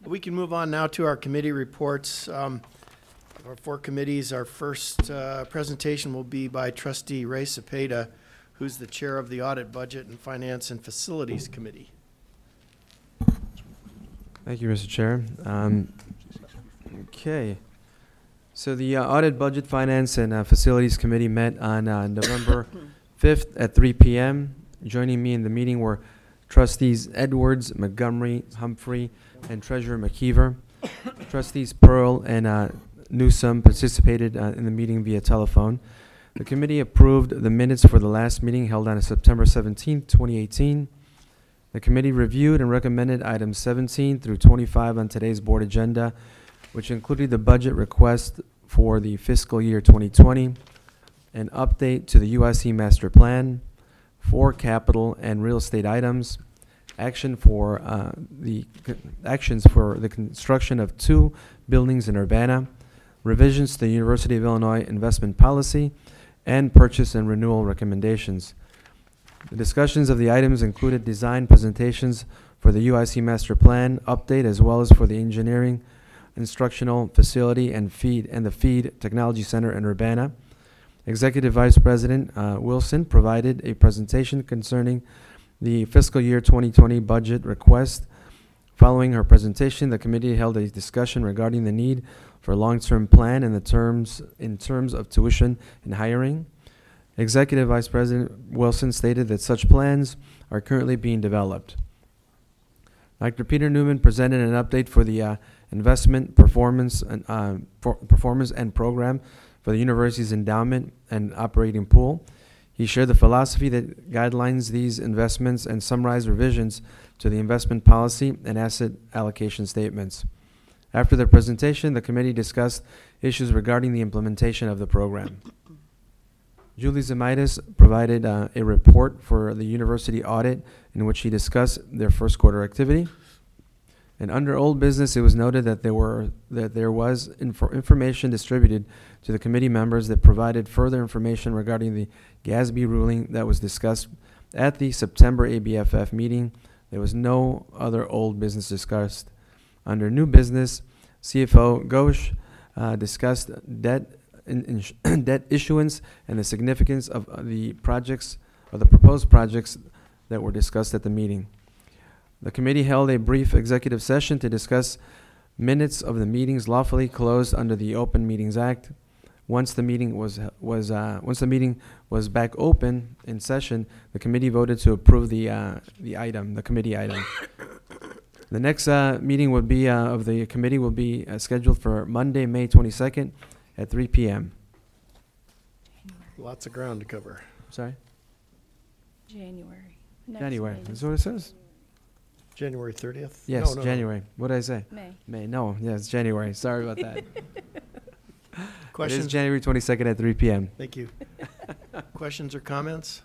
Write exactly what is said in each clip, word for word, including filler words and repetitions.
We can move on now to our committee reports. Um, Our four committees, our first uh, presentation will be by Trustee Ray Cepeda, who's the chair of the Audit, Budget, and Finance and Facilities Committee. Thank you, Mister Chair. Um, okay. So the uh, Audit, Budget, Finance, and uh, Facilities Committee met on uh, November fifth at three p m Joining me in the meeting were Trustees Edwards, Montgomery, Humphrey, and Treasurer McKeever. Trustees Pearl and uh, Newsome participated uh, in the meeting via telephone. The committee approved the minutes for the last meeting held on September seventeenth, twenty eighteen. The committee reviewed and recommended items seventeen through twenty-five on today's board agenda, which included the budget request for the fiscal year twenty twenty, an update to the U S C master plan, four capital and real estate items, action for uh, the actions for the construction of two buildings in Urbana, revisions to the University of Illinois investment policy, and purchase and renewal recommendations. The discussions of the items included design presentations for the U I C master plan update, as well as for the engineering, instructional facility, and feed and the feed technology center in Urbana. Executive Vice President uh, Wilson provided a presentation concerning the fiscal year twenty twenty budget request. Following her presentation, the committee held a discussion regarding the need for a long-term plan in the terms in terms of tuition and hiring. Executive Vice President Wilson stated that such plans are currently being developed. Doctor Peter Newman presented an update for the uh, investment performance and uh, for performance and program for the university's endowment and operating pool. He shared the philosophy that guidelines these investments and summarized revisions to the investment policy and asset allocation statements. After the presentation, the committee discussed issues regarding the implementation of the program. Julie Zemaitis provided uh, a report for the university audit in which he discussed their first quarter activity. And under old business, it was noted that there were that there was infor information distributed to the committee members that provided further information regarding the GASB ruling that was discussed at the September A B F F meeting. There was no other old business discussed. Under new business, C F O Ghosh uh, discussed debt in, in debt issuance and the significance of uh, the projects or the proposed projects that were discussed at the meeting. The committee held a brief executive session to discuss minutes of the meetings lawfully closed under the Open Meetings Act. Once the meeting was was uh, once the meeting was back open in session, the committee voted to approve the uh, the item, the committee item. The next uh, meeting would be uh, of the committee will be uh, scheduled for Monday, May twenty-second, at three p m Lots of ground to cover. Sorry, January. Next January. meeting. Is that what it says? January thirtieth? Yes, No, no, no. January. What did I say? May. May. No, yeah, it's January. Sorry about that. It is Questions? January twenty-second at three p m Thank you. Questions or comments?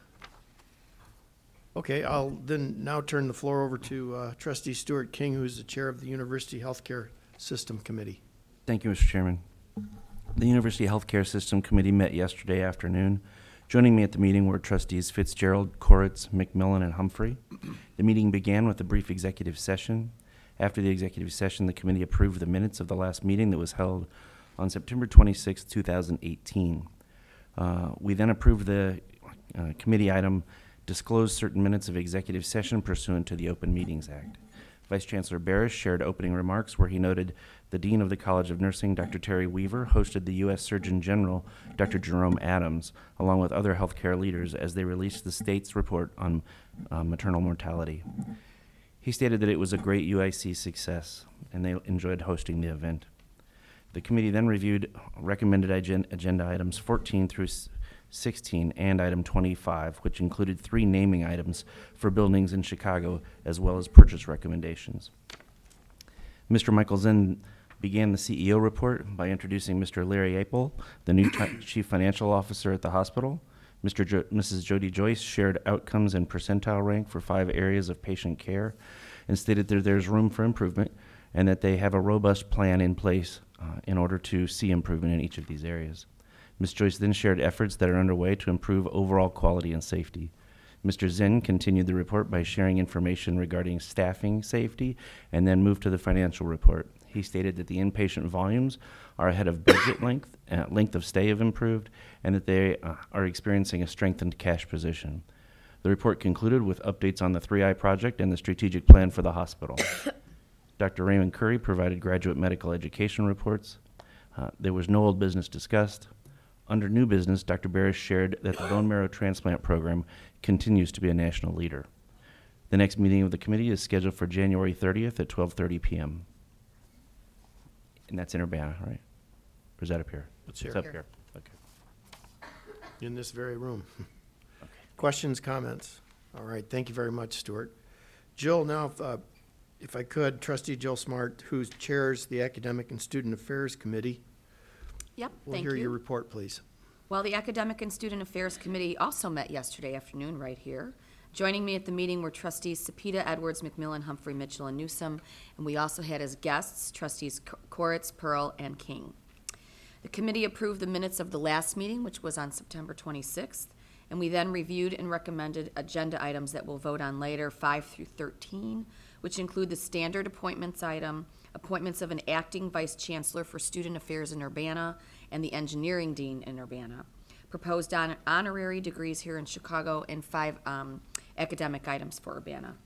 Okay, I'll then now turn the floor over to uh, Trustee Stuart King, who's the chair of the University Healthcare System Committee. Thank you, Mister Chairman. The University Healthcare System Committee met yesterday afternoon. Joining me at the meeting were Trustees Fitzgerald, Koritz, McMillan, and Humphrey. The meeting began with a brief executive session. After the executive session, the committee approved the minutes of the last meeting that was held on September twenty-sixth, two thousand eighteen. Uh, we then approved the uh, committee item, disclosed certain minutes of executive session pursuant to the Open Meetings Act. Vice Chancellor Barish shared opening remarks where he noted the Dean of the College of Nursing, Doctor Terry Weaver, hosted the U S Surgeon General, Doctor Jerome Adams, along with other healthcare leaders as they released the state's report on uh, maternal mortality. He stated that it was a great U I C success, and they enjoyed hosting the event. The committee then reviewed recommended agen agenda items fourteen through sixteen and item twenty-five, which included three naming items for buildings in Chicago, as well as purchase recommendations. Mister Michael Zinn began the C E O report by introducing Mister Larry Apel, the new Chief Financial Officer at the hospital. Mister Jo Missus Jody Joyce shared outcomes and percentile rank for five areas of patient care and stated that there's room for improvement and that they have a robust plan in place uh, in order to see improvement in each of these areas. Miz Joyce then shared efforts that are underway to improve overall quality and safety. Mister Zinn continued the report by sharing information regarding staffing safety and then moved to the financial report. He stated that the inpatient volumes are ahead of budget length, uh, length of stay have improved, and that they uh, are experiencing a strengthened cash position. The report concluded with updates on the three I project and the strategic plan for the hospital. Doctor Raymond Curry provided graduate medical education reports. Uh, there was no old business discussed. Under new business, Doctor Barris shared that the bone marrow transplant program continues to be a national leader. The next meeting of the committee is scheduled for January thirtieth at twelve thirty p m And that's in Urbana, right? Or is that up here? It's here. up here. Okay. In this very room. Questions, comments? All right, thank you very much, Stuart. Jill, now, if, uh, if I could, trustee Jill Smart, who chairs the Academic and Student Affairs Committee. Yep, We'll thank hear your you. report, please. Well, the Academic and Student Affairs Committee also met yesterday afternoon right here. Joining me at the meeting were trustees Sapita, Edwards, McMillan, Humphrey, Mitchell, and Newsom, and we also had as guests trustees Koritz, Pearl, and King. The committee approved the minutes of the last meeting, which was on September twenty-sixth, and we then reviewed and recommended agenda items that we'll vote on later, five through thirteen, which include the standard appointments item, appointments of an acting vice chancellor for student affairs in Urbana, and the engineering dean in Urbana, proposed on honorary degrees here in Chicago, and five um, academic items for Urbana.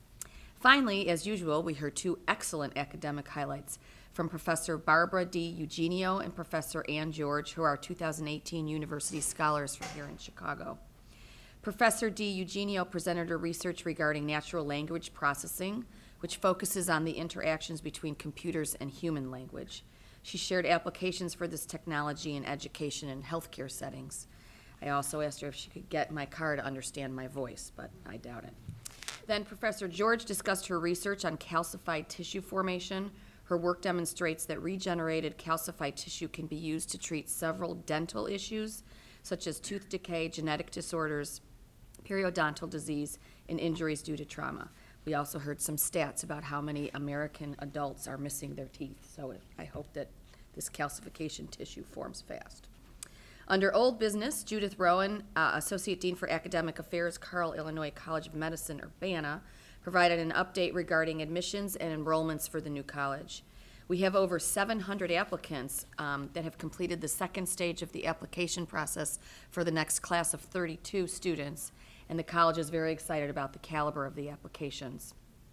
Finally, as usual, we heard two excellent academic highlights from Professor Barbara D. Eugenio and Professor Ann George, who are two thousand eighteen University Scholars from here in Chicago. Professor D. Eugenio presented her research regarding natural language processing, which focuses on the interactions between computers and human language. She shared applications for this technology in education and healthcare settings. I also asked her if she could get my car to understand my voice, but I doubt it. Then Professor George discussed her research on calcified tissue formation. Her work demonstrates that regenerated calcified tissue can be used to treat several dental issues, such as tooth decay, genetic disorders, periodontal disease, and injuries due to trauma. We also heard some stats about how many American adults are missing their teeth, so I hope that this calcification tissue forms fast. Under old business, Judith Rowan, uh, Associate Dean for Academic Affairs, Carl Illinois College of Medicine, Urbana, provided an update regarding admissions and enrollments for the new college. We have over seven hundred applicants um, that have completed the second stage of the application process for the next class of thirty-two students, and the college is very excited about the caliber of the applications.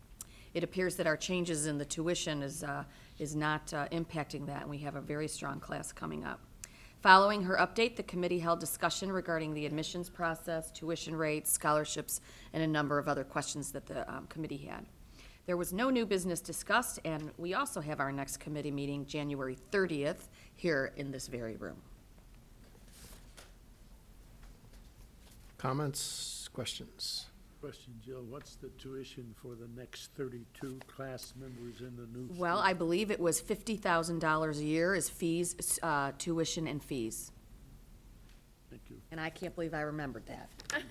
It appears that our changes in the tuition is, uh, is not uh, impacting that, and we have a very strong class coming up. Following her update, the committee held discussion regarding the admissions process, tuition rates, scholarships, and a number of other questions that the um, committee had. There was no new business discussed, and we also have our next committee meeting January thirtieth here in this very room. Comments, questions? Question, Jill, what's the tuition for the next thirty-two class members in the new? Well, school? I believe it was fifty thousand dollars a year as fees, uh, tuition and fees. Thank you. And I can't believe I remembered that.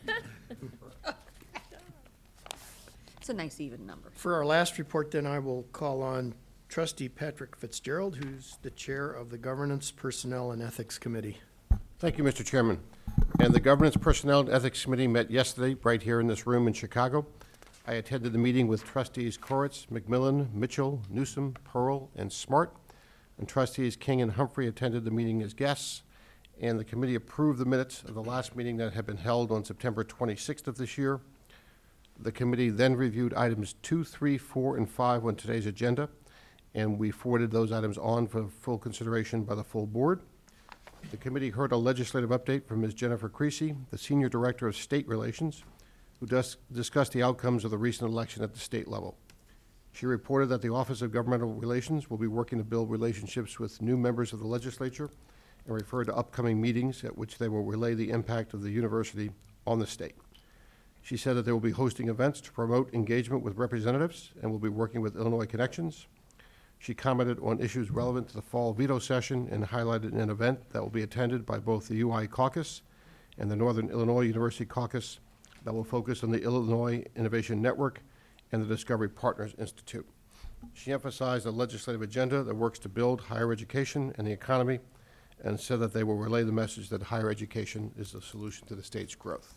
It's a nice even number. For our last report, then, I will call on trustee Patrick Fitzgerald, who's the chair of the Governance, Personnel, and Ethics Committee. Thank you, Mister Chairman. And the Governance, Personnel, and Ethics Committee met yesterday right here in this room in Chicago. I attended the meeting with trustees Koritz, McMillan, Mitchell, Newsom, Pearl, and Smart, and trustees King and Humphrey attended the meeting as guests, and the committee approved the minutes of the last meeting that had been held on September twenty-sixth of this year. The committee then reviewed items two, three, four, and five on today's agenda, and we forwarded those items on for full consideration by the full board. The committee heard a legislative update from Miz Jennifer Creasy, the Senior Director of State Relations, who dis- discussed the outcomes of the recent election at the state level. She reported that the Office of Governmental Relations will be working to build relationships with new members of the legislature and referred to upcoming meetings at which they will relay the impact of the university on the state. She said that they will be hosting events to promote engagement with representatives and will be working with Illinois Connections. She commented on issues relevant to the fall veto session and highlighted an event that will be attended by both the U I Caucus and the Northern Illinois University Caucus that will focus on the Illinois Innovation Network and the Discovery Partners Institute. She emphasized a legislative agenda that works to build higher education and the economy, and said that they will relay the message that higher education is the solution to the state's growth.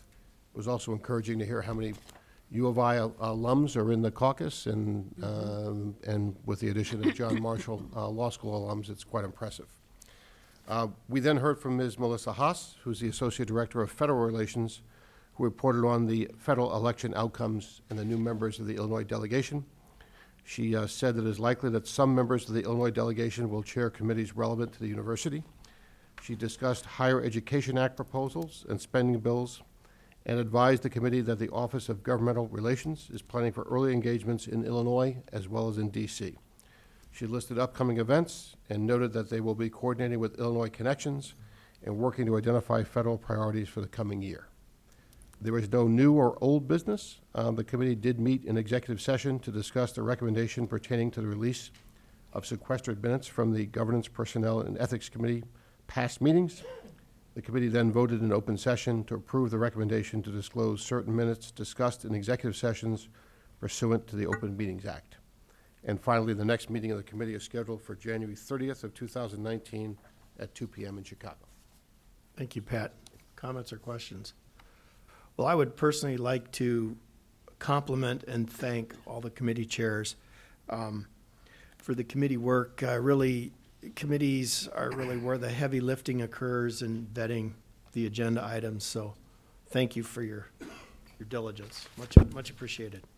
It was also encouraging to hear how many U of I al- alums are in the caucus, and, um, and with the addition of John Marshall uh, Law School alums, it's quite impressive. Uh, We then heard from Miz Melissa Haas, who's the Associate Director of Federal Relations, who reported on the federal election outcomes and the new members of the Illinois delegation. She uh, said that it is likely that some members of the Illinois delegation will chair committees relevant to the university. She discussed Higher Education Act proposals and spending bills, and advised the committee that the Office of Governmental Relations is planning for early engagements in Illinois as well as in D C. She listed upcoming events and noted that they will be coordinating with Illinois Connections and working to identify federal priorities for the coming year. There is no new or old business. Um, the committee did meet in executive session to discuss the recommendation pertaining to the release of sequestered minutes from the Governance, Personnel, and Ethics Committee past meetings. The committee then voted in open session to approve the recommendation to disclose certain minutes discussed in executive sessions pursuant to the Open Meetings Act. And finally, the next meeting of the committee is scheduled for January thirtieth of two thousand nineteen at two P M in Chicago. Thank you, Pat. Comments or questions? Well, I would personally like to compliment and thank all the committee chairs um, for the committee work. Uh, Really, committees are really where the heavy lifting occurs in vetting the agenda items, so thank you for your, your diligence. Much, much appreciated.